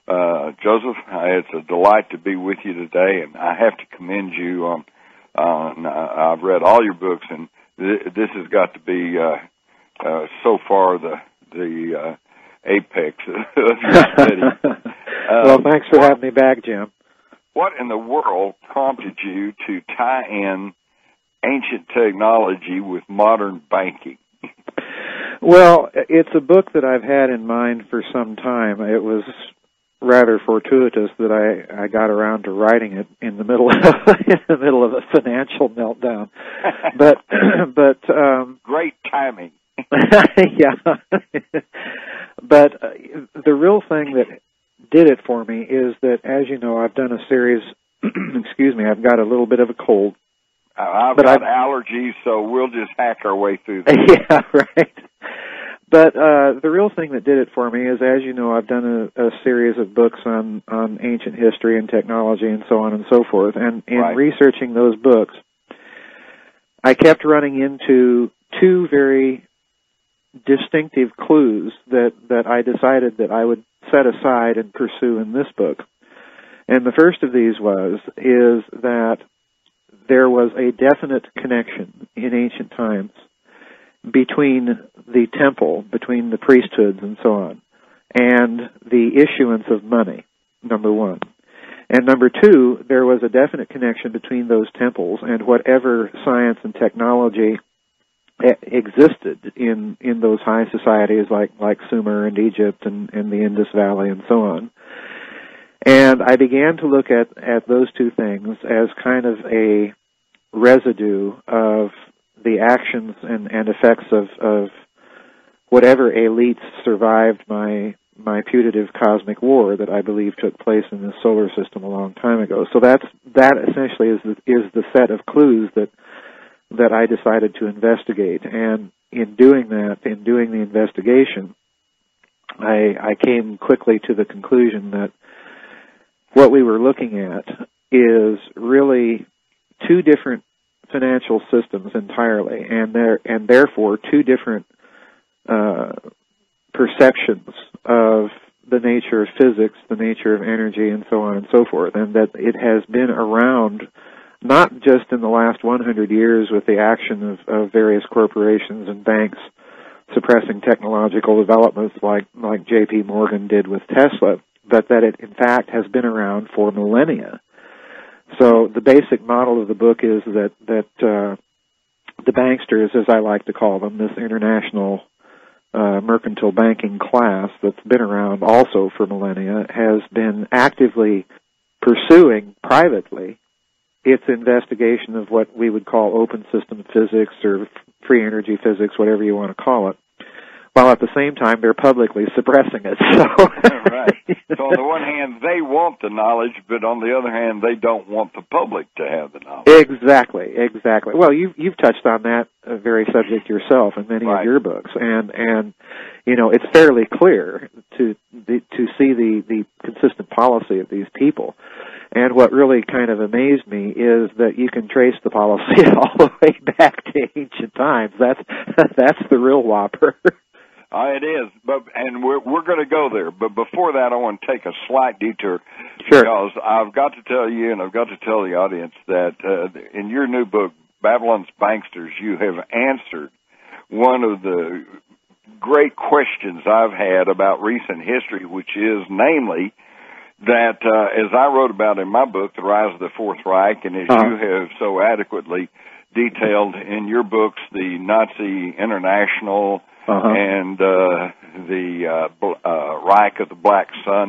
Joseph, it's a delight to be with you today, and I have to commend you on I've read all your books, and this has got to be so far the apex of your study. Well, thanks for having me back, Jim. What in the world prompted you to tie in ancient technology with modern banking? Well, it's a book that I've had in mind for some time. It was rather fortuitous that I got around to writing it in the middle of a financial meltdown. But great timing. Yeah. But the real thing that did it for me is that, as you know, I've done a series. Excuse me, I've got a little bit of a cold. I've got allergies, so we'll just hack our way through this. Yeah, right. But the real thing that did it for me is, as you know, I've done a series of books on ancient history and technology and so on and so forth. And in researching those books, I kept running into two very distinctive clues that I decided that I would set aside and pursue in this book. And the first of these is that there was a definite connection in ancient times between the temple, between the priesthoods and so on, and the issuance of money, number one. And number two, there was a definite connection between those temples and whatever science and technology existed in those high societies like Sumer and Egypt and the Indus Valley and so on. And I began to look at those two things as kind of a residue of the actions and effects of whatever elites survived my putative cosmic war that I believe took place in this solar system a long time ago. So that essentially is the set of clues that I decided to investigate. And in doing that, in doing the investigation, I came quickly to the conclusion that what we were looking at is really two different financial systems entirely, and therefore two different perceptions of the nature of physics, the nature of energy, and so on and so forth, and that it has been around not just in the last 100 years with the action of various corporations and banks suppressing technological developments like J.P. Morgan did with Tesla, but that it in fact has been around for millennia. So the basic model of the book is that the banksters, as I like to call them, this international mercantile banking class that's been around also for millennia, has been actively pursuing privately its investigation of what we would call open system physics or free energy physics, whatever you want to call it, while at the same time they're publicly suppressing it. So right. So on the one hand, they want the knowledge, but on the other hand, they don't want the public to have the knowledge. Exactly. Well, you've touched on that very subject yourself in many of your books, and you know, it's fairly clear to see the consistent policy of these people. And what really kind of amazed me is that you can trace the policy all the way back to ancient times. That's the real whopper. It is, and we're going to go there. But before that, I want to take a slight detour, sure, because I've got to tell you, and I've got to tell the audience that in your new book, Babylon's Banksters, you have answered one of the great questions I've had about recent history, which is, namely, that as I wrote about in my book, The Rise of the Fourth Reich, and as you have so adequately detailed in your books, the Nazi International and the Reich of the Black Sun,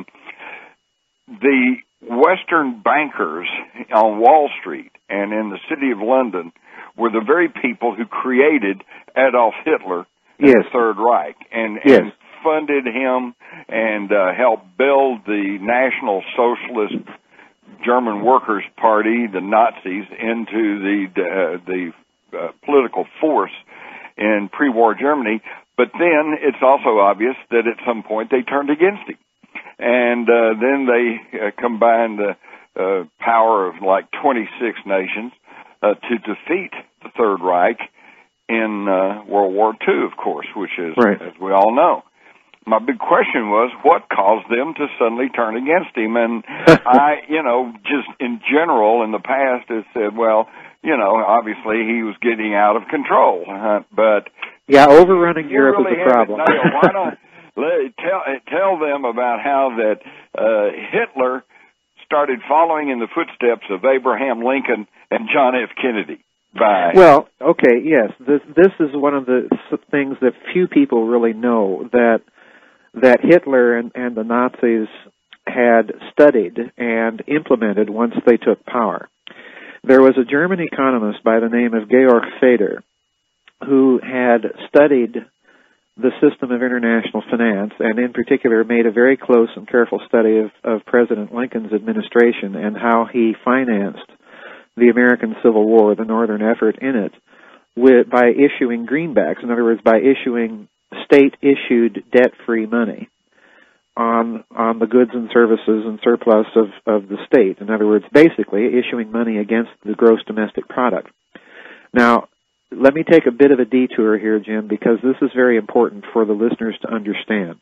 the Western bankers on Wall Street and in the city of London were the very people who created Adolf Hitler and the Third Reich and funded him and helped build the National Socialist German Workers' Party, the Nazis, into the political force in pre-war Germany. But then it's also obvious that at some point they turned against him. And then they combined the power of like 26 nations to defeat the Third Reich in World War II, of course, which is, as we all know. my big question was, what caused them to suddenly turn against him? And I, just in general in the past has said, well, obviously he was getting out of control. But yeah, overrunning Europe is a problem. Why not tell them about how that Hitler started following in the footsteps of Abraham Lincoln and John F. Kennedy? Well, okay, yes. This is one of the things that few people really know, that Hitler and the Nazis had studied and implemented once they took power. There was a German economist by the name of Georg Feder who had studied the system of international finance, and in particular made a very close and careful study of President Lincoln's administration and how he financed the American Civil War, the northern effort in it, by issuing greenbacks. In other words, by issuing state-issued debt-free money on the goods and services and surplus of the state. In other words, basically issuing money against the gross domestic product. Now, let me take a bit of a detour here, Jim, because this is very important for the listeners to understand.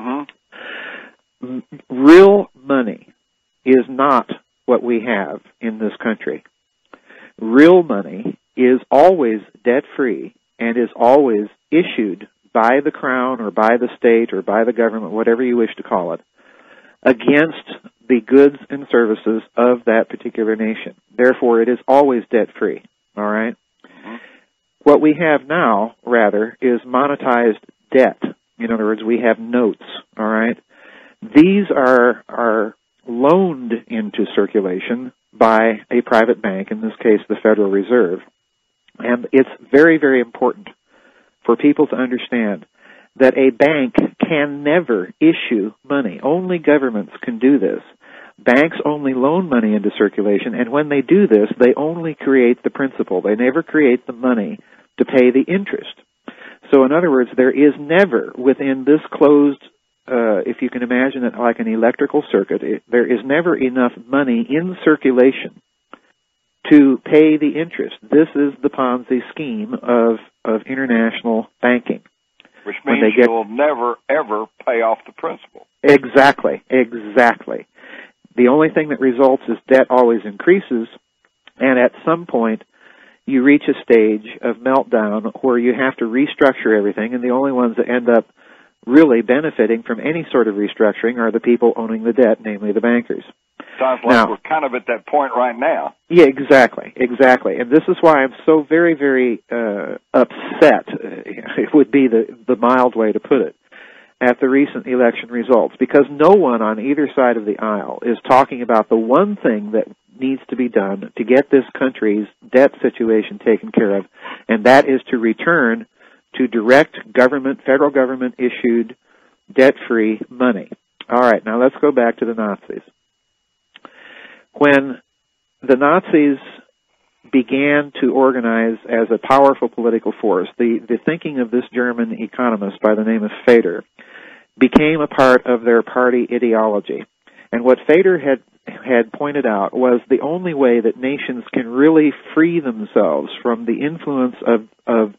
Mm-hmm. Real money is not what we have in this country. Real money is always debt-free and is always issued by the Crown or by the state or by the government, whatever you wish to call it, against the goods and services of that particular nation. Therefore, it is always debt-free, all right? Mm-hmm. What we have now, rather, is monetized debt. In other words, we have notes, all right? These are loaned into circulation by a private bank, in this case the Federal Reserve. And it's very, very important for people to understand that a bank can never issue money. Only governments can do this. Banks only loan money into circulation, and when they do this, they only create the principal. They never create the money to pay the interest. So in other words, there is never within this closed, if you can imagine it like an electrical circuit, there is never enough money in circulation to pay the interest. This is the Ponzi scheme of international banking. Which means you'll never, ever pay off the principal. Exactly. The only thing that results is debt always increases, and at some point you reach a stage of meltdown where you have to restructure everything, and the only ones that end up really benefiting from any sort of restructuring are the people owning the debt, namely the bankers. Sounds like we're kind of at that point right now. Yeah, exactly. And this is why I'm so very, very upset, it would be the mild way to put it, at the recent election results, because no one on either side of the aisle is talking about the one thing that needs to be done to get this country's debt situation taken care of, and that is to return to direct government, federal government-issued, debt-free money. All right, now let's go back to the Nazis. When the Nazis began to organize as a powerful political force, the thinking of this German economist by the name of Feder became a part of their party ideology. And what Feder had pointed out was the only way that nations can really free themselves from the influence of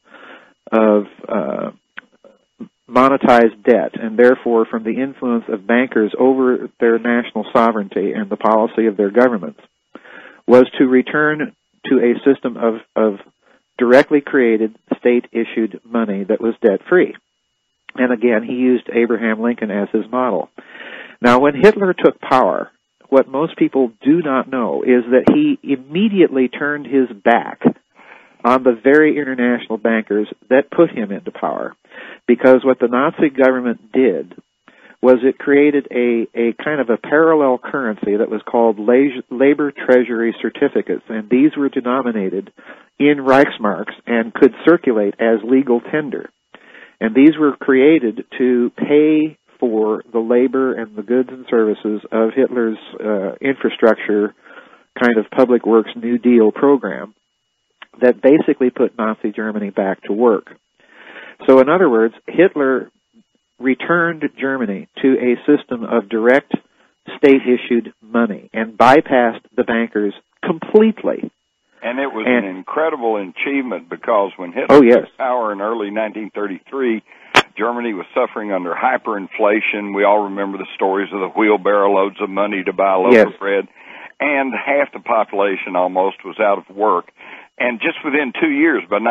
monetized debt, and therefore from the influence of bankers over their national sovereignty and the policy of their governments, was to return to a system of directly created state-issued money that was debt-free. And again, he used Abraham Lincoln as his model. Now, when Hitler took power, what most people do not know is that he immediately turned his back on the very international bankers that put him into power. Because what the Nazi government did was it created a kind of a parallel currency that was called labor treasury certificates, and these were denominated in Reichsmarks and could circulate as legal tender. And these were created to pay for the labor and the goods and services of Hitler's infrastructure kind of public works New Deal program that basically put Nazi Germany back to work. So in other words, Hitler returned Germany to a system of direct state-issued money and bypassed the bankers completely. And it was an incredible achievement because when Hitler took power in early 1933, Germany was suffering under hyperinflation. We all remember the stories of the wheelbarrow loads of money to buy a loaf of bread. And half the population almost was out of work. And just within 2 years, by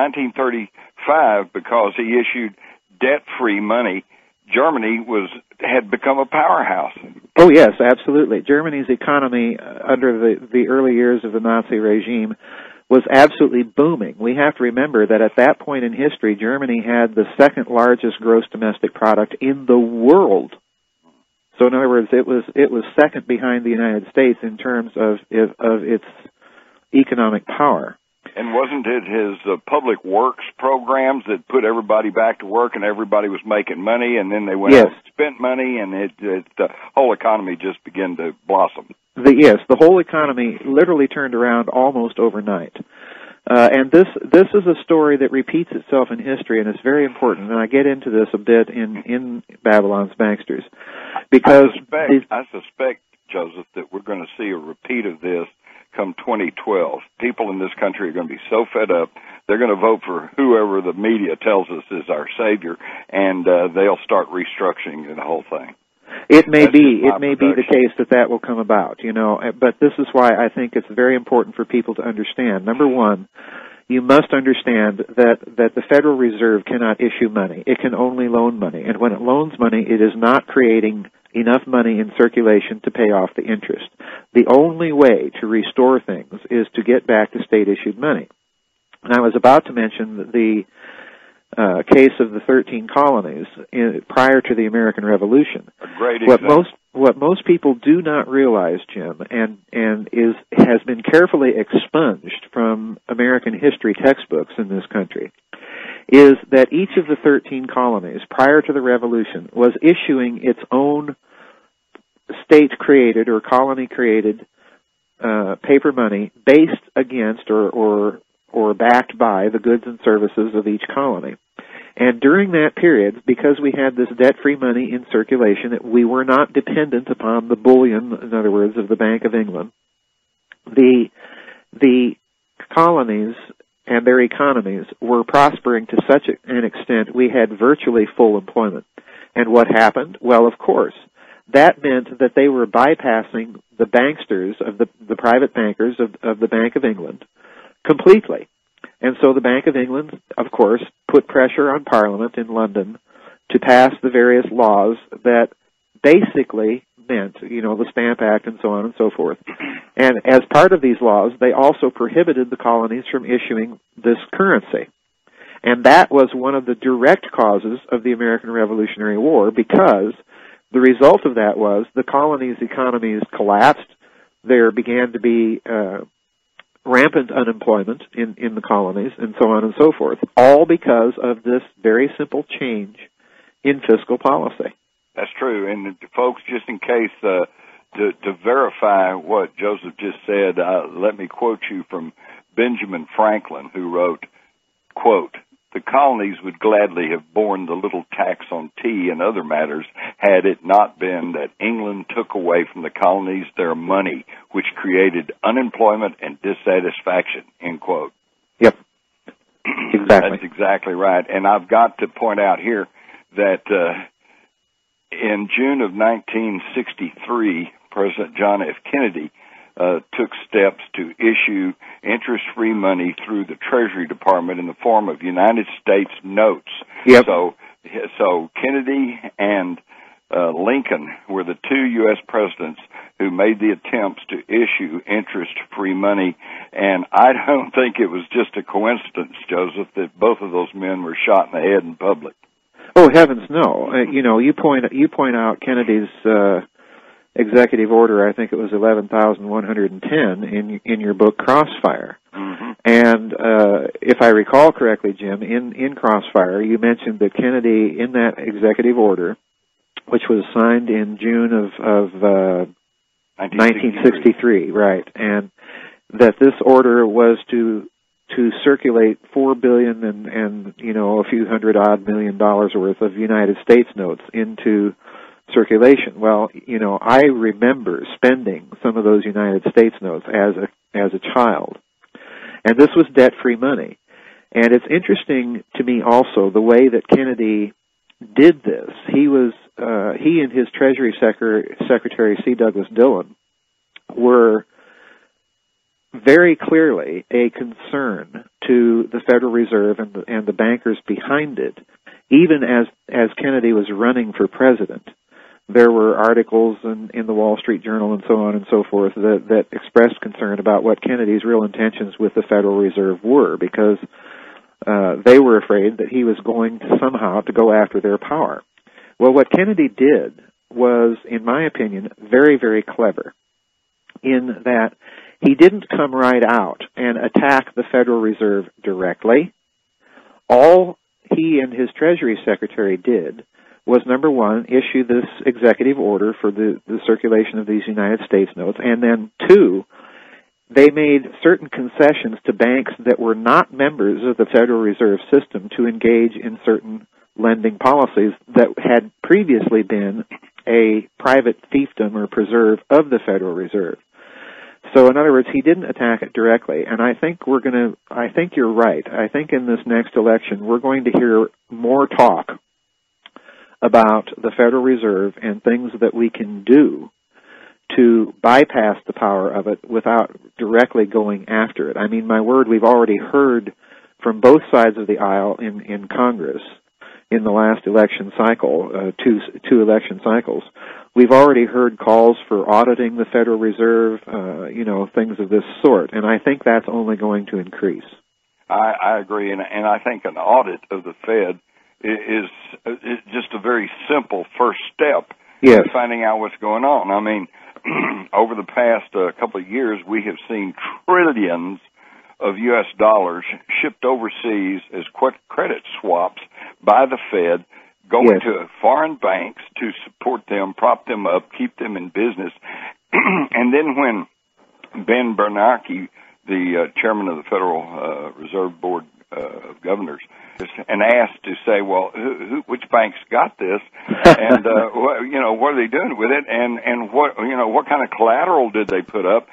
1935, because he issued debt-free money, Germany had become a powerhouse. Oh, yes, absolutely. Germany's economy under the early years of the Nazi regime was absolutely booming. We have to remember that at that point in history, Germany had the second largest gross domestic product in the world. So in other words, it was second behind the United States in terms of its economic power. And wasn't it his public works programs that put everybody back to work and everybody was making money, and then they went out and spent money, and the whole economy just began to blossom? The whole economy literally turned around almost overnight. And this is a story that repeats itself in history, and it's very important. And I get into this a bit in Babylon's Banksters, because I suspect, Joseph, that we're going to see a repeat of this come 2012. People in this country are going to be so fed up, they're going to vote for whoever the media tells us is our savior, and they'll start restructuring the whole thing. It may be the case that will come about, but this is why I think it's very important for people to understand. Number one, you must understand that the Federal Reserve cannot issue money. It can only loan money, and when it loans money, it is not creating enough money in circulation to pay off the interest. The only way to restore things is to get back to state-issued money. And I was about to mention the case of the 13 colonies prior to the American Revolution. Great example. What most people do not realize, Jim, and has been carefully expunged from American history textbooks in this country, is that each of the 13 colonies prior to the Revolution was issuing its own state-created or colony-created paper money based against or backed by the goods and services of each colony. And during that period, because we had this debt-free money in circulation, we were not dependent upon the bullion, in other words, of the Bank of England. The colonies and their economies were prospering to such an extent we had virtually full employment. And what happened? Well, of course, that meant that they were bypassing the banksters of the private bankers of the Bank of England completely. And so the Bank of England, of course, put pressure on Parliament in London to pass the various laws that basically meant, the Stamp Act and so on and so forth. And as part of these laws, they also prohibited the colonies from issuing this currency. And that was one of the direct causes of the American Revolutionary War, because the result of that was the colonies' economies collapsed. There began to be rampant unemployment in the colonies, and so on and so forth, all because of this very simple change in fiscal policy. That's true. And folks, just in case, to verify what Joseph just said, let me quote you from Benjamin Franklin, who wrote, quote, "The colonies would gladly have borne the little tax on tea and other matters had it not been that England took away from the colonies their money, which created unemployment and dissatisfaction," end quote. Yep. Exactly. That's exactly right. And I've got to point out here that in June of 1963, President John F. Kennedy took steps to issue interest-free money through the Treasury Department in the form of United States notes. Yep. So Kennedy and Lincoln were the two U.S. presidents who made the attempts to issue interest-free money, and I don't think it was just a coincidence, Joseph, that both of those men were shot in the head in public. Oh, heavens, no. You point out Kennedy's executive order, I think it was 11,110 in your book Crossfire. Mm-hmm. And if I recall correctly, Jim, in Crossfire, you mentioned that Kennedy, in that executive order, which was signed in June of 1963, right, and that this order was to circulate $4 billion and a few $100-odd million worth of United States notes into circulation. Well, I remember spending some of those United States notes as a child, and this was debt-free money. And it's interesting to me also the way that Kennedy did this. He and his Treasury Secretary C. Douglas Dillon were very clearly a concern to the Federal Reserve and the bankers behind it, even as Kennedy was running for president. There were articles in the Wall Street Journal and so on and so forth that expressed concern about what Kennedy's real intentions with the Federal Reserve were, because they were afraid that he was going somehow to go after their power. Well, what Kennedy did was, in my opinion, very, very clever, in that he didn't come right out and attack the Federal Reserve directly. All he and his Treasury Secretary did was, number one, issue this executive order for the circulation of these United States notes, and then two, they made certain concessions to banks that were not members of the Federal Reserve System to engage in certain lending policies that had previously been a private fiefdom or preserve of the Federal Reserve. So in other words, he didn't attack it directly, and I think you're right. I think in this next election we're going to hear more talk about the Federal Reserve and things that we can do to bypass the power of it without directly going after it. I mean, my word, we've already heard from both sides of the aisle in Congress in the last election cycle, two election cycles. We've already heard calls for auditing the Federal Reserve, things of this sort, and I think that's only going to increase. I agree, and I think an audit of the Fed is just a very simple first step in finding out what's going on. I mean, over the past couple of years, we have seen trillions of U.S. dollars shipped overseas as credit swaps by the Fed, going to foreign banks to support them, prop them up, keep them in business. And then when Ben Bernanke, the chairman of the Federal Reserve Board of Governors, and asked to say, well, which banks got this, and what are they doing with it, and what kind of collateral did they put up?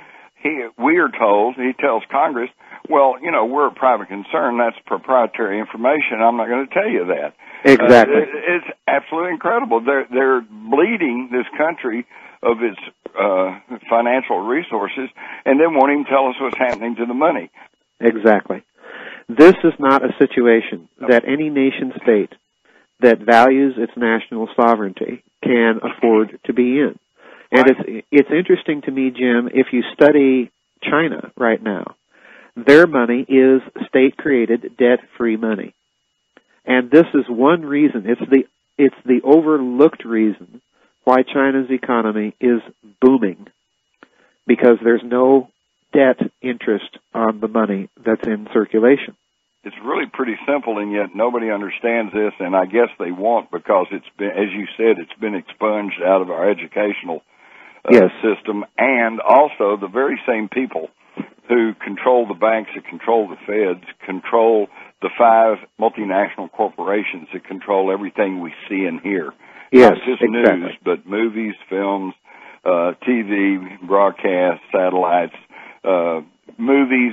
He tells Congress, well, we're a private concern. That's proprietary information. I'm not going to tell you that. Exactly. It's absolutely incredible. They're bleeding this country of its financial resources, and then won't even tell us what's happening to the money. Exactly. This is not a situation that any nation state that values its national sovereignty can afford to be in. And it's interesting to me, Jim, if you study China right now, their money is state-created, debt-free money. And this is one reason, it's the overlooked reason why China's economy is booming, because there's no debt interest on the money that's in circulation. It's really pretty simple, and yet nobody understands this, and I guess they won't, because it's been, as you said, it's been expunged out of our educational system, and also the very same people who control the banks, that control the Feds, control the 5 multinational corporations that control everything we see and hear. Yes, not just exactly. news, but movies, films, TV, broadcast, satellites, movies,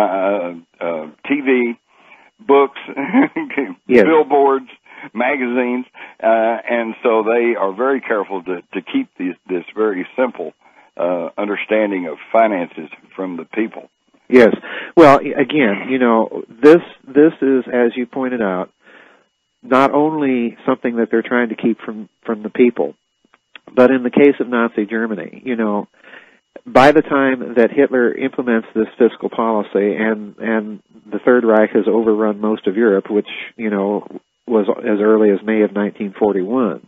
TV, books, billboards, magazines, and so they are very careful to keep this very simple understanding of finances from the people. Yes. Well, again, this is, as you pointed out, not only something that they're trying to keep from the people, but in the case of Nazi Germany, by the time that Hitler implements this fiscal policy and the Third Reich has overrun most of Europe, which, was as early as May of 1941,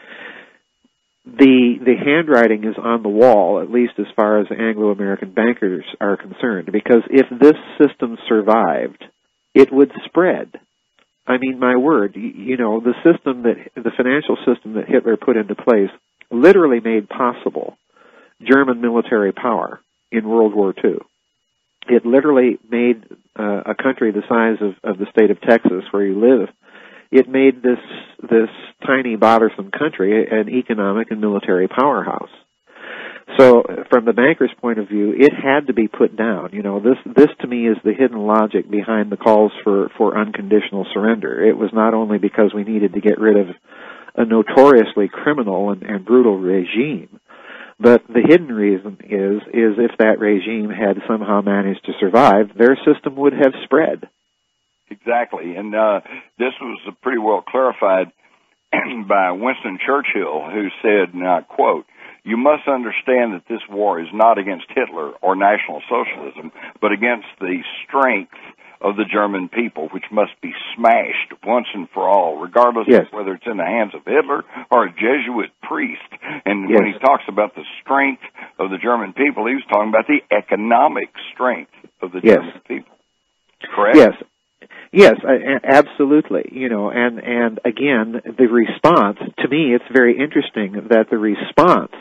the handwriting is on the wall, at least as far as Anglo-American bankers are concerned, because if this system survived, it would spread. I mean, my word, the financial system that Hitler put into place literally made possible German military power in World War II. It literally made a country the size of the state of Texas, where you live, it made this tiny, bothersome country an economic and military powerhouse. So from the banker's point of view, it had to be put down. This to me is the hidden logic behind the calls for unconditional surrender. It was not only because we needed to get rid of a notoriously criminal and brutal regime, but the hidden reason is if that regime had somehow managed to survive, their system would have spread. Exactly, and this was pretty well clarified by Winston Churchill, who said, and I quote, "You must understand that this war is not against Hitler or National Socialism, but against the strength of the German people, which must be smashed once and for all, regardless of whether it's in the hands of Hitler or a Jesuit priest." And when he talks about the strength of the German people, he was talking about the economic strength of the German people. Correct? Yes, absolutely. And again, the response, to me, it's very interesting that the response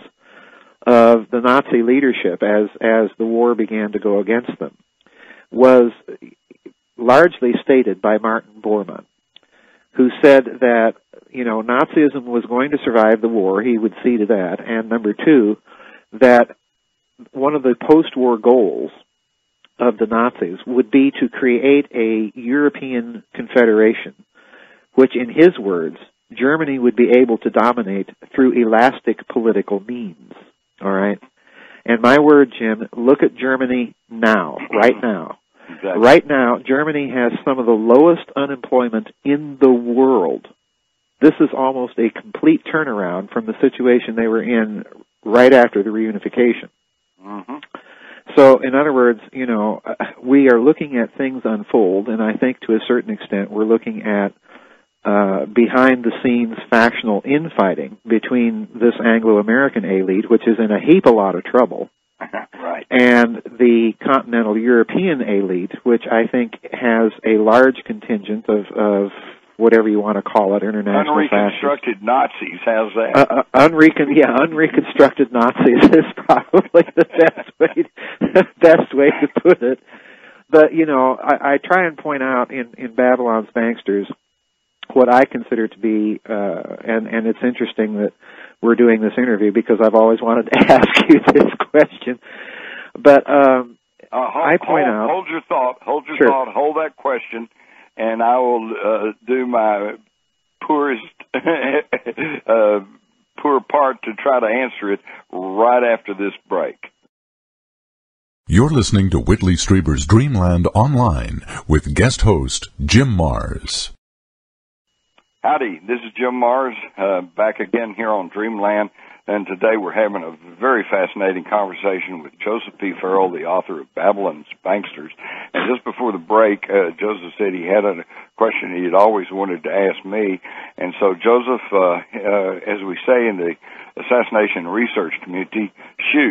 of the Nazi leadership as the war began to go against them was largely stated by Martin Bormann, who said that, Nazism was going to survive the war, he would see to that, and number two, that one of the post-war goals of the Nazis would be to create a European confederation, which, in his words, Germany would be able to dominate through elastic political means. All right? And my word, Jim, look at Germany now, right now. Exactly. Right now, Germany has some of the lowest unemployment in the world. This is almost a complete turnaround from the situation they were in right after the reunification. Mm-hmm. So, in other words, we are looking at things unfold, and I think to a certain extent we're looking at behind-the-scenes factional infighting between this Anglo-American elite, which is in a heap a lot of trouble, right, and the continental European elite, which I think has a large contingent of whatever you want to call it, international unreconstructed fascists. Nazis. How's that? Unreconstructed Nazis is probably the best way to put it. But I try and point out in Babylon's Banksters what I consider to be, and it's interesting that we're doing this interview because I've always wanted to ask you this question. But I point out. Hold your thought. Sure. Hold that question. And I will do my poorest poor part to try to answer it right after this break. You're listening to Whitley Strieber's Dreamland Online with guest host Jim Marrs. Howdy, this is Jim Marrs, back again here on Dreamland. And today we're having a very fascinating conversation with Joseph P. Farrell, the author of Babylon's Banksters. And just before the break, Joseph said he had a question he had always wanted to ask me. And so, Joseph, as we say in the assassination research community, shoot.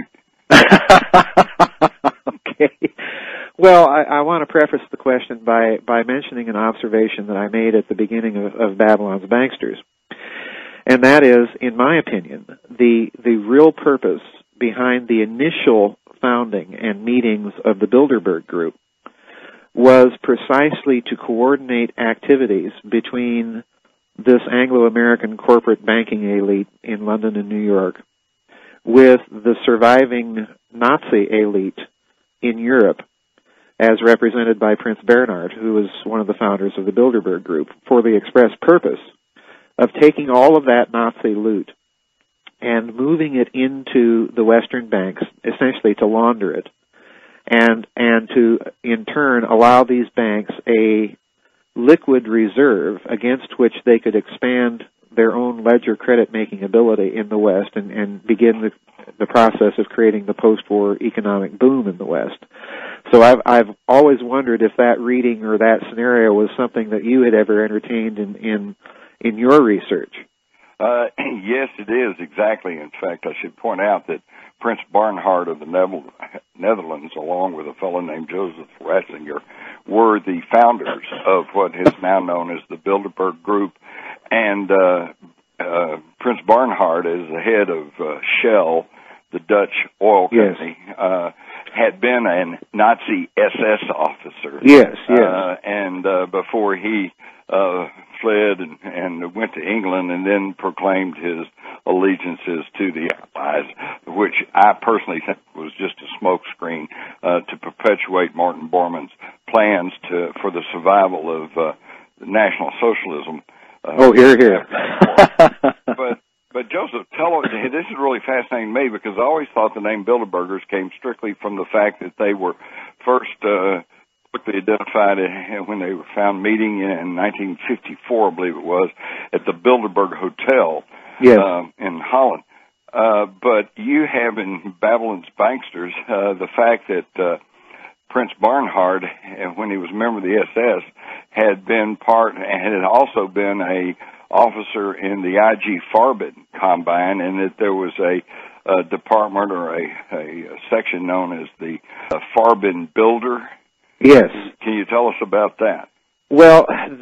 Okay. Well, I want to preface the question by mentioning an observation that I made at the beginning of Babylon's Banksters. And that is, in my opinion, the real purpose behind the initial founding and meetings of the Bilderberg Group was precisely to coordinate activities between this Anglo-American corporate banking elite in London and New York with the surviving Nazi elite in Europe, as represented by Prince Bernhard, who was one of the founders of the Bilderberg Group, for the express purpose of taking all of that Nazi loot and moving it into the Western banks, essentially to launder it, and to, in turn, allow these banks a liquid reserve against which they could expand their own ledger credit-making ability in the West and begin the process of creating the post-war economic boom in the West. So I've always wondered if that reading or that scenario was something that you had ever entertained in your research. Yes, it is, exactly. In fact, I should point out that Prince Bernhard of the Netherlands, along with a fellow named Joseph Ratzinger, were the founders of what is now known as the Bilderberg Group. And Prince Bernhard, as the head of Shell, the Dutch oil company, had been a Nazi SS officer. Yes. And before he fled and went to England and then proclaimed his allegiances to the Allies, which I personally think was just a smokescreen to perpetuate Martin Bormann's plans for the survival of National Socialism. Here. But Joseph, this is really fascinating to me because I always thought the name Bilderbergers came strictly from the fact that they were first quickly identified when they were found meeting in 1954, I believe it was, at the Bilderberg Hotel in Holland. But you have in Babylon's Banksters the fact that Prince Bernhard, when he was a member of the SS, had been had also been a officer in the IG Farben Combine, and that there was a department or a section known as the Farben Builder. Yes. Can you tell us about that? Well,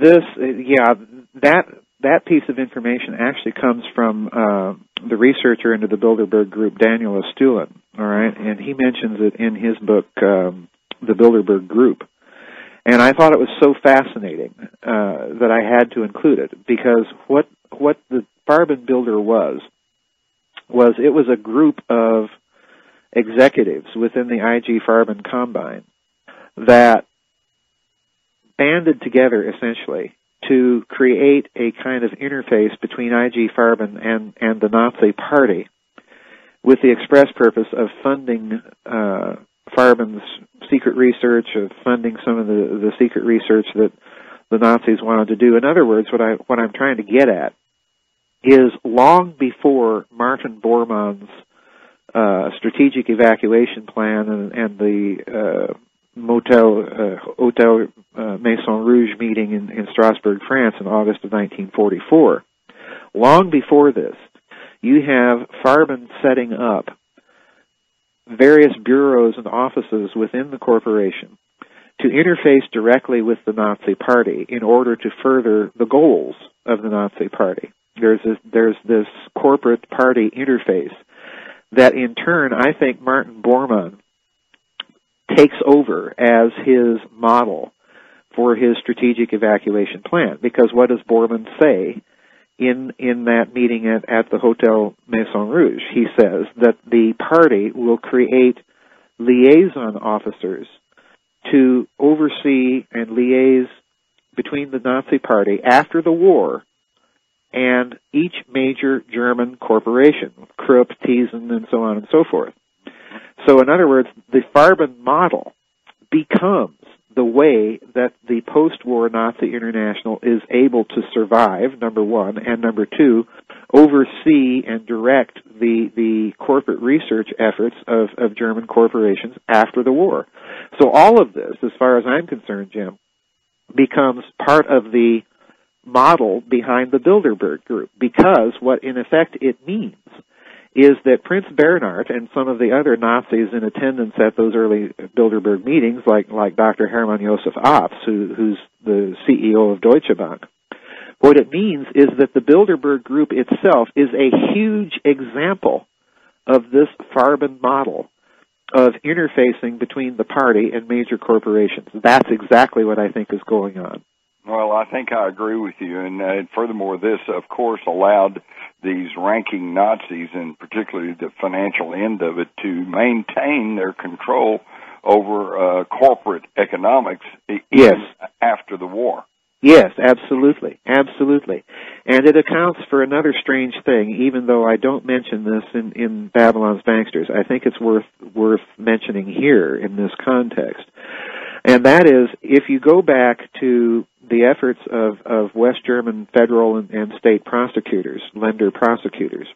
that piece of information actually comes from the researcher into the Bilderberg Group, Daniel Estulin, all right, and he mentions it in his book, The Bilderberg Group. And I thought it was so fascinating that I had to include it, because what the Farben Builder was it was a group of executives within the IG Farben Combine that banded together essentially to create a kind of interface between IG Farben and the Nazi Party, with the express purpose of funding Farben's secret research, of funding some of the secret research that the Nazis wanted to do. In other words, what I'm trying to get at is, long before Martin Bormann's strategic evacuation plan and the Hotel Maison Rouge meeting in Strasbourg, France in August of 1944, long before this, you have Farben setting up various bureaus and offices within the corporation to interface directly with the Nazi Party in order to further the goals of the Nazi Party. There's this corporate party interface that, in turn, I think Martin Bormann takes over as his model for his strategic evacuation plan. Because what does Bormann say in that meeting at the Hotel Maison Rouge? He says that the party will create liaison officers to oversee and liaise between the Nazi Party after the war and each major German corporation, Krupp, Thyssen, and so on and so forth. So, in other words, the Farben model becomes the way that the post-war Nazi International is able to survive, number one, and number two, oversee and direct the corporate research efforts of German corporations after the war. So all of this, as far as I'm concerned, Jim, becomes part of the model behind the Bilderberg Group, because what in effect it means is that Prince Bernhard and some of the other Nazis in attendance at those early Bilderberg meetings, like Dr. Hermann Josef Abs, who's the CEO of Deutsche Bank, what it means is that the Bilderberg Group itself is a huge example of this Farben model of interfacing between the party and major corporations. That's exactly what I think is going on. Well, I think I agree with you, and furthermore, this, of course, allowed these ranking Nazis, and particularly the financial end of it, to maintain their control over corporate economics even after the war. Yes, absolutely, absolutely. And it accounts for another strange thing, even though I don't mention this in Babylon's Banksters. I think it's worth mentioning here in this context. And that is, if you go back to the efforts of West German federal and state prosecutors, Länder prosecutors,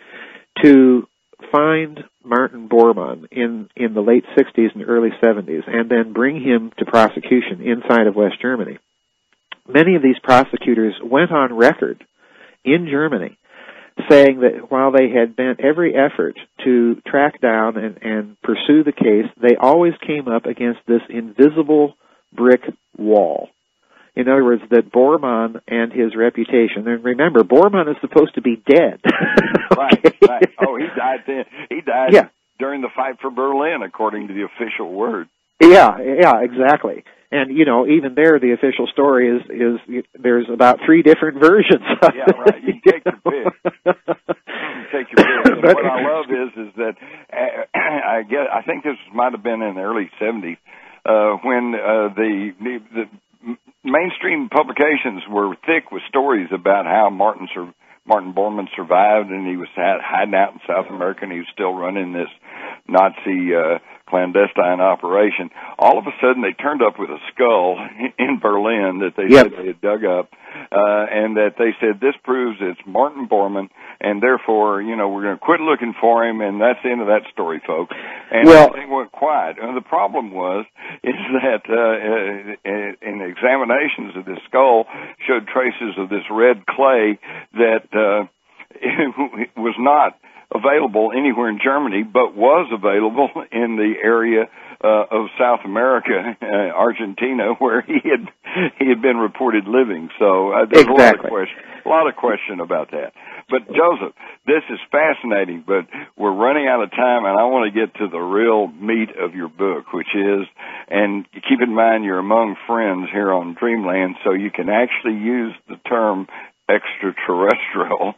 to find Martin Bormann in the late 60s and early 70s and then bring him to prosecution inside of West Germany, many of these prosecutors went on record in Germany saying that while they had bent every effort to track down and pursue the case, they always came up against this invisible brick wall. In other words, that Bormann and his reputation, and remember, Bormann is supposed to be dead. Right. Oh, he died then. He died during the fight for Berlin, according to the official word. Yeah, exactly. And, even there, the official story is there's about 3 different versions of it. Yeah, right. You take your pick. take your pick. And what I love is that I think this might have been in the early 70s when the mainstream publications were thick with stories about how Martin Bormann survived, and he was hiding out in South America, and he was still running this Nazi clandestine operation. All of a sudden, they turned up with a skull in Berlin that they said they had dug up, and that they said, this proves it's Martin Bormann, and therefore, we're going to quit looking for him, and that's the end of that story, folks. And everything went quiet. And the problem is that in examinations of this skull showed traces of this red clay that was not available anywhere in Germany, but was available in the area of South America, Argentina, where he had been reported living. So there's a lot of question about that. But Joseph, this is fascinating, but we're running out of time, and I want to get to the real meat of your book, which is, and keep in mind you're among friends here on Dreamland, so you can actually use the term extraterrestrial.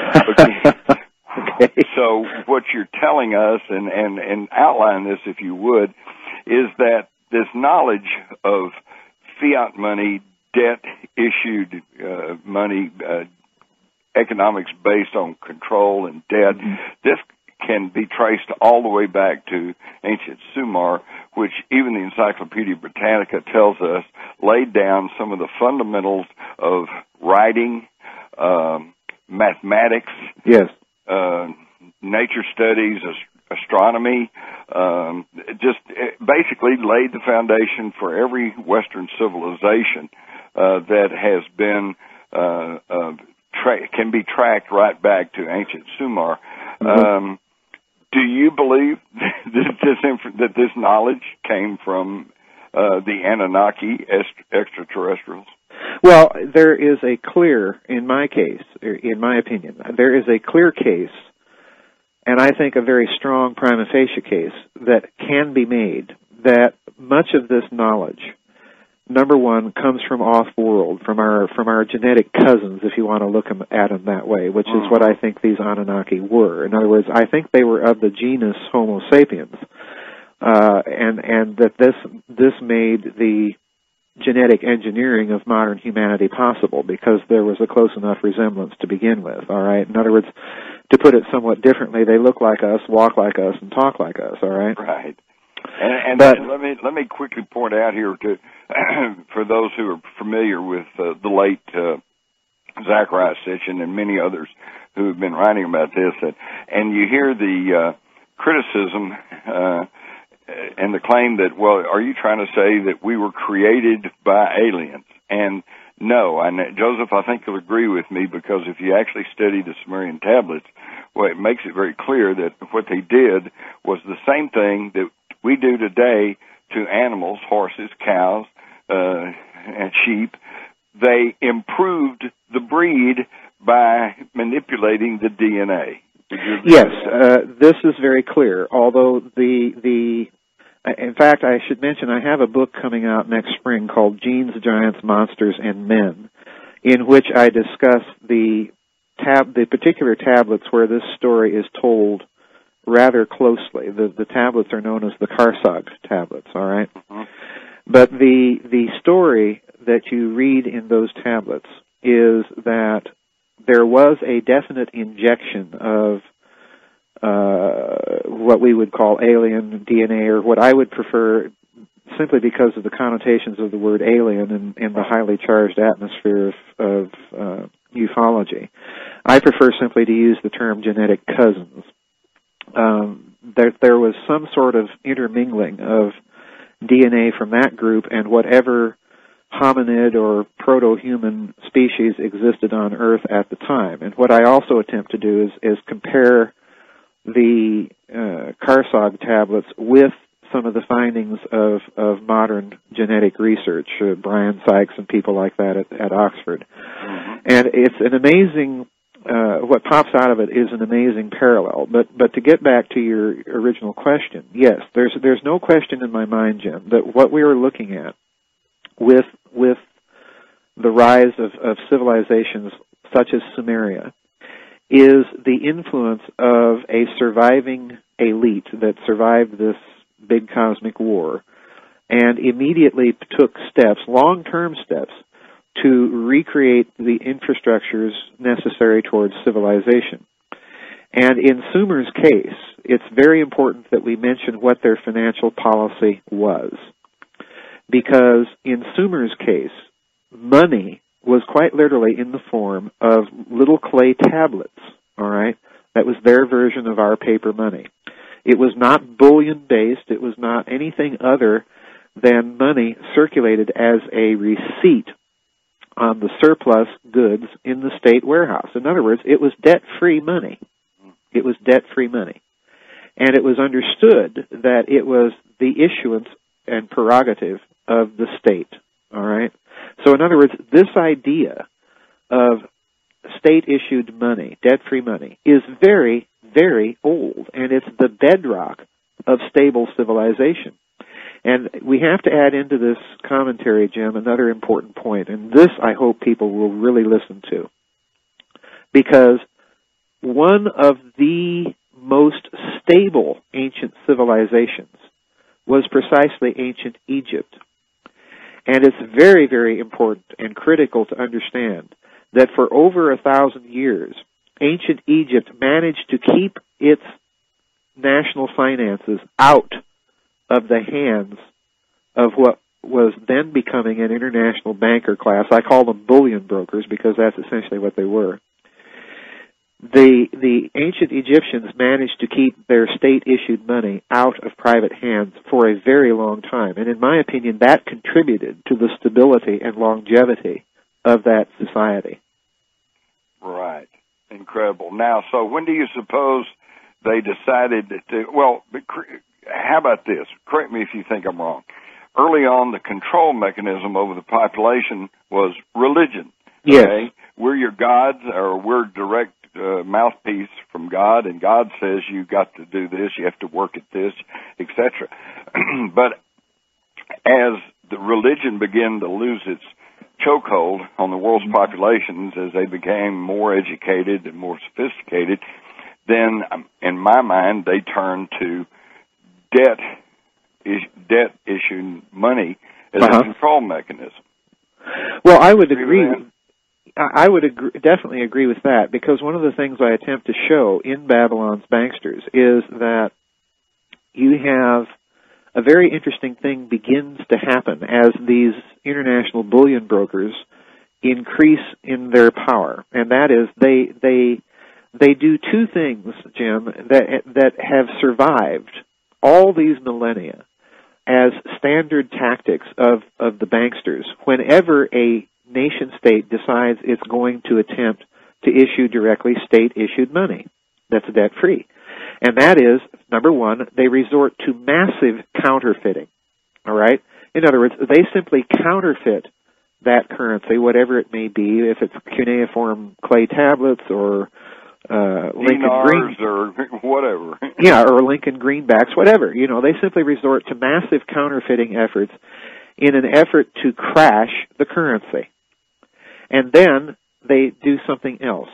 Okay. So what you're telling us, and outline this if you would, is that this knowledge of fiat money, debt-issued money, economics based on control and debt, this can be traced all the way back to ancient Sumer, which even the Encyclopedia Britannica tells us laid down some of the fundamentals of writing, mathematics, nature studies, astronomy, just basically laid the foundation for every Western civilization that has been can be tracked right back to ancient Sumer. Do you believe that this knowledge came from the Anunnaki extraterrestrials? Well, there is a clear, in my opinion, there is a clear case, and I think a very strong prima facie case that can be made that much of this knowledge, number one, comes from off-world, from our genetic cousins, if you want to look at them that way, which is what I think these Anunnaki were. In other words, I think they were of the genus Homo sapiens, and that this made the genetic engineering of modern humanity possible because there was a close enough resemblance to begin with, all right? In other words, to put it somewhat differently, they look like us, walk like us, and talk like us, all right? Right. And let me quickly point out here for those who are familiar with the late Zecharia Sitchin and many others who have been writing about this, and you hear the criticism and the claim that, well, are you trying to say that we were created by aliens? And no, Joseph, I think you'll agree with me, because if you actually study the Sumerian tablets, well, it makes it very clear that what they did was the same thing that we do today to animals, horses, cows, and sheep. They improved the breed by manipulating the DNA. Yes, this is very clear, although in fact, I should mention I have a book coming out next spring called Genes, Giants, Monsters, and Men, in which I discuss the particular tablets where this story is told rather closely. The tablets are known as the Karsag tablets, all right? But the story that you read in those tablets is that there was a definite injection of what we would call alien DNA, or what I would prefer, simply because of the connotations of the word alien and the highly charged atmosphere of ufology. I prefer simply to use the term genetic cousins. There was some sort of intermingling of DNA from that group and whatever hominid or proto-human species existed on Earth at the time. And what I also attempt to do is compare the Karsag tablets with some of the findings of modern genetic research, Brian Sykes and people like that at Oxford. And it's an amazing, what pops out of it is an amazing parallel. But to get back to your original question, yes, there's no question in my mind, Jim, that what we are looking at with the rise of civilizations such as Sumeria is the influence of a surviving elite that survived this big cosmic war and immediately took steps, long-term steps, to recreate the infrastructures necessary towards civilization. And in Sumer's case, it's very important that we mention what their financial policy was. Because in Sumer's case, money was quite literally in the form of little clay tablets, all right? That was their version of our paper money. It was not bullion-based. It was not anything other than money circulated as a receipt on the surplus goods in the state warehouse. In other words, it was debt-free money. It was debt-free money. And it was understood that it was the issuance and prerogative of the state, all right? So in other words, this idea of state-issued money, debt-free money, is very, very old, and it's the bedrock of stable civilization. And we have to add into this commentary, Jim, another important point, and this I hope people will really listen to. Because one of the most stable ancient civilizations was precisely ancient Egypt. And it's very, very important and critical to understand that for over 1,000 years, ancient Egypt managed to keep its national finances out of the hands of what was then becoming an international banker class. I call them bullion brokers because that's essentially what they were. The ancient Egyptians managed to keep their state-issued money out of private hands for a very long time. And in my opinion, that contributed to the stability and longevity of that society. Right. Incredible. Now, so when do you suppose they decided to, well, how about this? Correct me if you think I'm wrong. Early on, the control mechanism over the population was religion. Yes. Okay? We're your gods, or we're direct mouthpiece from God, and God says you got to do this, you have to work at this, etc. But as the religion began to lose its chokehold on the world's populations, as they became more educated and more sophisticated, then, in my mind, they turned to debt-issued money as a control mechanism. Well, I would agree. Definitely agree with that, because one of the things I attempt to show in Babylon's Banksters is that you have a very interesting thing begins to happen as these international bullion brokers increase in their power, and that is they do two things, Jim, that have survived all these millennia as standard tactics of the banksters whenever a nation-state decides it's going to attempt to issue directly state-issued money that's debt-free. And that is, number one, they resort to massive counterfeiting, all right? In other words, they simply counterfeit that currency, whatever it may be, if it's cuneiform clay tablets or Lincoln Green, or whatever. Yeah, or Lincoln greenbacks, whatever. You know, they simply resort to massive counterfeiting efforts in an effort to crash the currency. And then they do something else.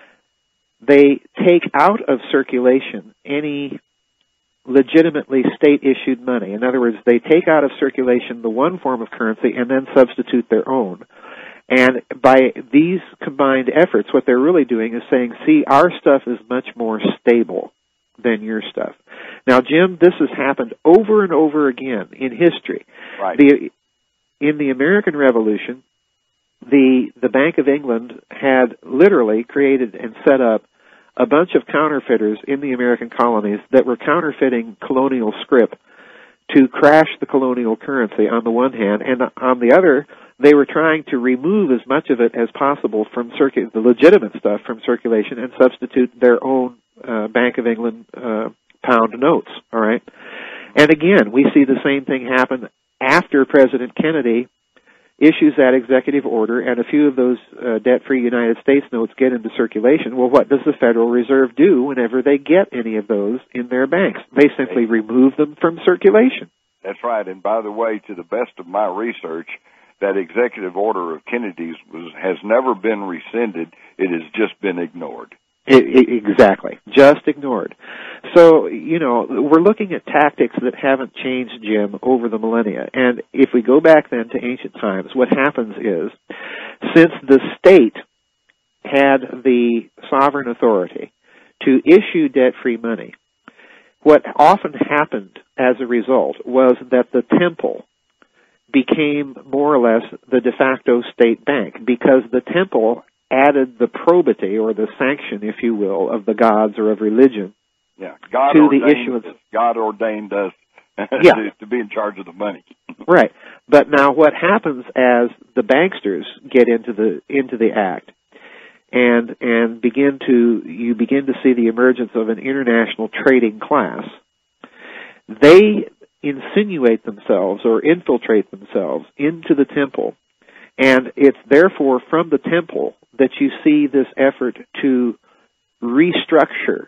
They take out of circulation any legitimately state-issued money. In other words, they take out of circulation the one form of currency and then substitute their own. And by these combined efforts, what they're really doing is saying, see, our stuff is much more stable than your stuff. Now, Jim, this has happened over and over again in history. Right. In the American Revolution, the Bank of England had literally created and set up a bunch of counterfeiters in the American colonies that were counterfeiting colonial scrip to crash the colonial currency on the one hand, and on the other, they were trying to remove as much of it as possible from the legitimate stuff from circulation and substitute their own Bank of England pound notes, all right? And again, we see the same thing happen after President Kennedy issues that executive order, and a few of those debt-free United States notes get into circulation. Well, what does the Federal Reserve do whenever they get any of those in their banks? They simply remove them from circulation. That's right. And by the way, to the best of my research, that executive order of Kennedy's has never been rescinded. It has just been ignored. Exactly. Just ignored. So, we're looking at tactics that haven't changed, Jim, over the millennia. And if we go back then to ancient times, what happens is, since the state had the sovereign authority to issue debt-free money, what often happened as a result was that the temple became more or less the de facto state bank, because the temple added the probity or the sanction, if you will, of the gods or of religion to the issuance. God ordained us to be in charge of the money. Right. But now what happens as the banksters get into the act and you begin to see the emergence of an international trading class, they insinuate themselves or infiltrate themselves into the temple, and it's therefore from the temple that you see this effort to restructure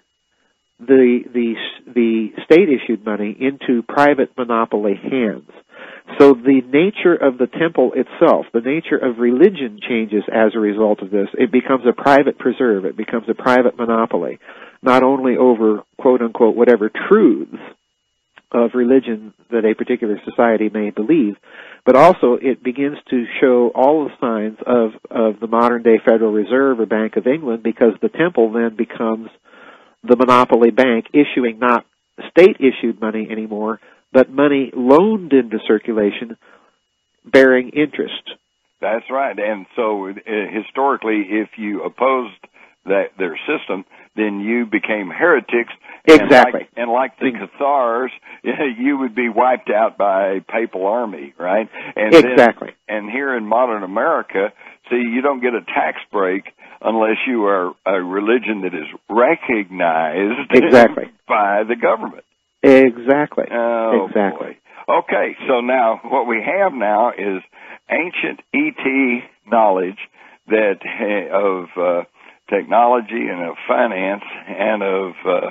the state-issued money into private monopoly hands. So the nature of the temple itself, the nature of religion changes as a result of this. It becomes a private preserve. It becomes a private monopoly, not only over, quote-unquote, whatever truths of religion that a particular society may believe, but also it begins to show all the signs of the modern-day Federal Reserve or Bank of England, because the temple then becomes the monopoly bank, issuing not state-issued money anymore, but money loaned into circulation bearing interest. That's right. And so historically, if you opposed their system, then you became heretics. Exactly. And like the Cathars, you would be wiped out by a papal army, right? And exactly. And here in modern America, see, you don't get a tax break unless you are a religion that is recognized by the government. Exactly. Oh, exactly. Boy. Okay, so now what we have now is ancient ET knowledge that of technology and of finance and of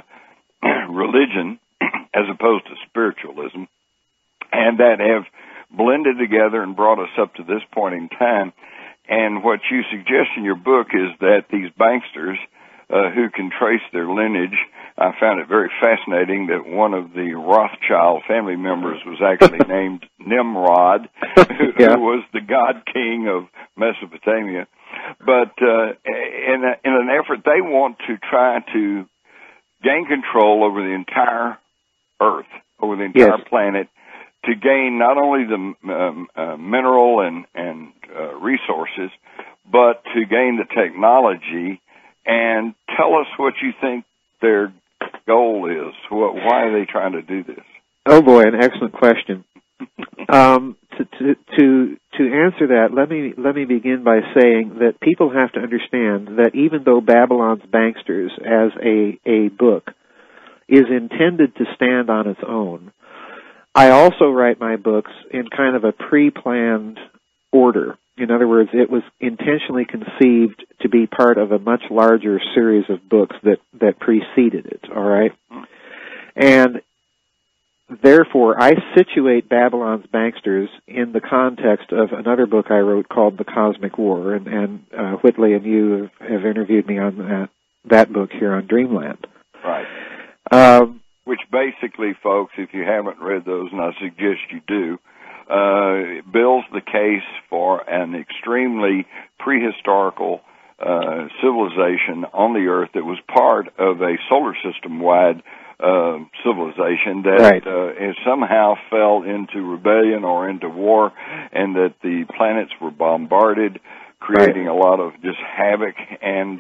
religion as opposed to spiritualism, and that have blended together and brought us up to this point in time. And what you suggest in your book is that these banksters who can trace their lineage, I found it very fascinating that one of the Rothschild family members was actually named Nimrod, who was the god king of Mesopotamia. But in an effort, they want to try to gain control over the entire Earth, over the entire planet, to gain not only the mineral and resources, but to gain the technology. And tell us what you think their goal is. Why are they trying to do this? Oh boy, an excellent question. To answer that, let me begin by saying that people have to understand that even though Babylon's Banksters as a book is intended to stand on its own, I also write my books in kind of a pre-planned order. In other words, it was intentionally conceived to be part of a much larger series of books that preceded it, all right? And therefore, I situate Babylon's Banksters in the context of another book I wrote called The Cosmic War, and Whitley and you have interviewed me on that book here on Dreamland. Right. Which basically, folks, if you haven't read those, and I suggest you do, builds the case for an extremely prehistorical civilization on the Earth that was part of a solar system-wide civilization that somehow fell into rebellion or into war, and that the planets were bombarded, creating a lot of just havoc, and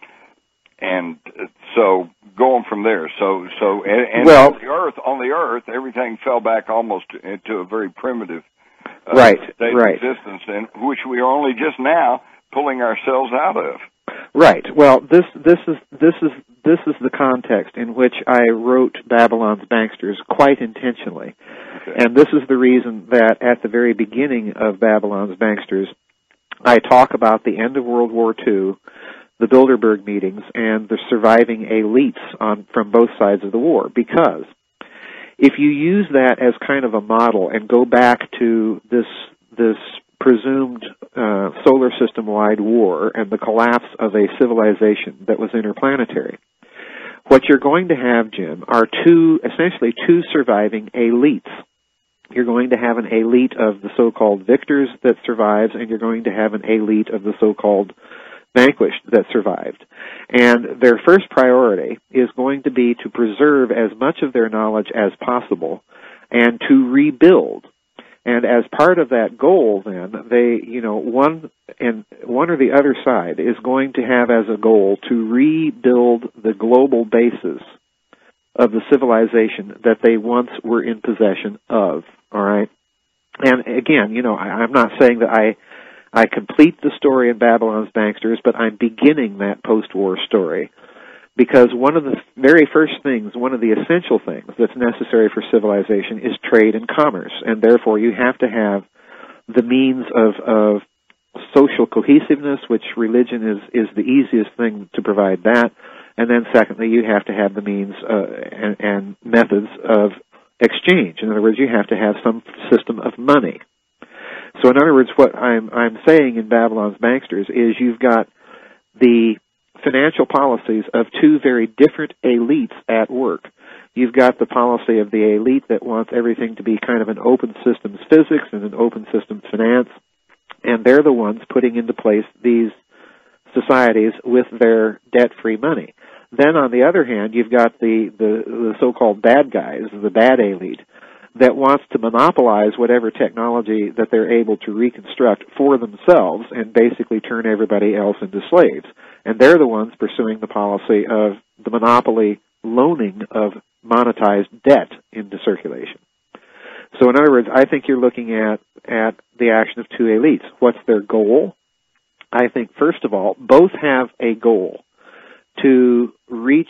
so going from there. So on the Earth, everything fell back almost into a very primitive state of existence, in which we are only just now pulling ourselves out of. Right. Well, this is the context in which I wrote Babylon's Banksters quite intentionally, and this is the reason that at the very beginning of Babylon's Banksters, I talk about the end of World War II, the Bilderberg meetings, and the surviving elites from both sides of the war. Because if you use that as kind of a model and go back to this presumed solar system-wide war and the collapse of a civilization that was interplanetary. What you're going to have, Jim, are essentially two surviving elites. You're going to have an elite of the so-called victors that survives, and you're going to have an elite of the so-called vanquished that survived. And their first priority is going to be to preserve as much of their knowledge as possible and to rebuild. And as part of that goal, then, one or the other side is going to have as a goal to rebuild the global basis of the civilization that they once were in possession of. All right? And again, I'm not saying that I complete the story in Babylon's Banksters, but I'm beginning that post-war story. Because one of the very first things, one of the essential things that's necessary for civilization is trade and commerce. And therefore you have to have the means of social cohesiveness, which religion is the easiest thing to provide that. And then secondly, you have to have the means and methods of exchange. In other words, you have to have some system of money. So in other words, what I'm saying in Babylon's Banksters is you've got the financial policies of two very different elites at work. You've got the policy of the elite that wants everything to be kind of an open systems physics and an open systems finance, and they're the ones putting into place these societies with their debt-free money. Then on the other hand, you've got the so-called bad guys, the bad elite, that wants to monopolize whatever technology that they're able to reconstruct for themselves and basically turn everybody else into slaves. And they're the ones pursuing the policy of the monopoly loaning of monetized debt into circulation. So in other words, I think you're looking at the action of two elites. What's their goal? I think, first of all, both have a goal to reach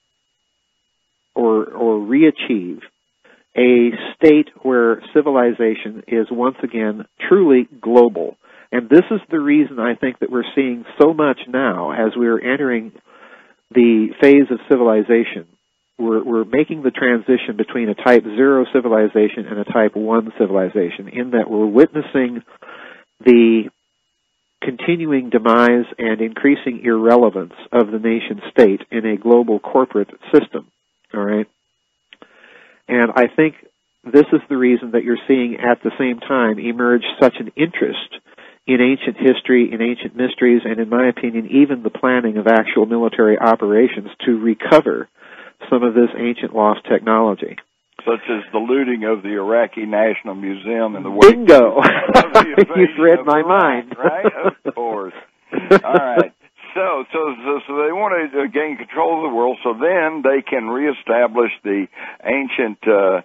or re-achieve a state where civilization is once again truly global. And this is the reason I think that we're seeing so much now as we're entering the phase of civilization. We're making the transition between a Type 0 civilization and a Type 1 civilization, in that we're witnessing the continuing demise and increasing irrelevance of the nation state in a global corporate system. All right? And I think this is the reason that you're seeing at the same time emerge such an interest in ancient history, in ancient mysteries, and in my opinion, even the planning of actual military operations to recover some of this ancient lost technology. Such as the looting of the Iraqi National Museum and the Bingo! You've read my mind. Right? Of course. All right. So they want to gain control of the world, so then they can reestablish the ancient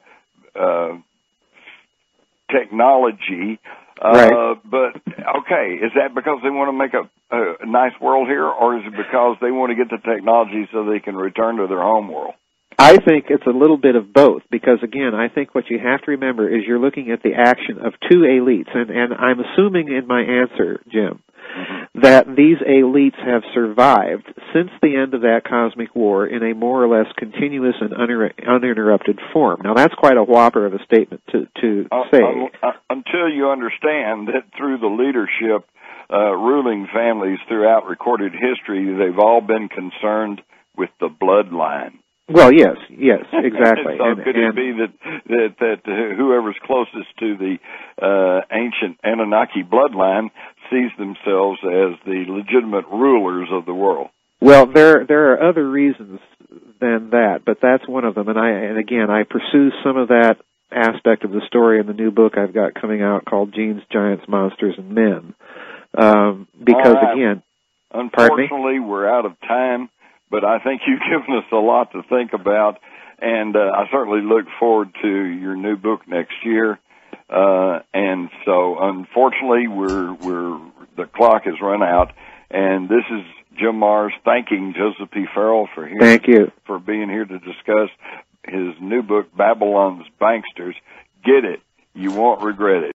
technology. Right. But, okay, is that because they want to make a nice world here, or is it because they want to get the technology so they can return to their home world? I think it's a little bit of both, because, again, I think what you have to remember is you're looking at the action of two elites, and I'm assuming in my answer, Jim, that these elites have survived since the end of that cosmic war in a more or less continuous and uninterrupted form. Now, that's quite a whopper of a statement to say. Until you understand that through the leadership, ruling families throughout recorded history, they've all been concerned with the bloodline. Well, yes, exactly. So could it be that whoever's closest to the ancient Anunnaki bloodline sees themselves as the legitimate rulers of the world? Well, there are other reasons than that, but that's one of them. And again, I pursue some of that aspect of the story in the new book I've got coming out called Genes, Giants, Monsters, and Men. Because again, unfortunately, we're out of time. But I think you've given us a lot to think about, and I certainly look forward to your new book next year. And so, unfortunately, the clock has run out, and this is Jim Marrs thanking Joseph P. Farrell for being here to discuss his new book, Babylon's Banksters. Get it. You won't regret it.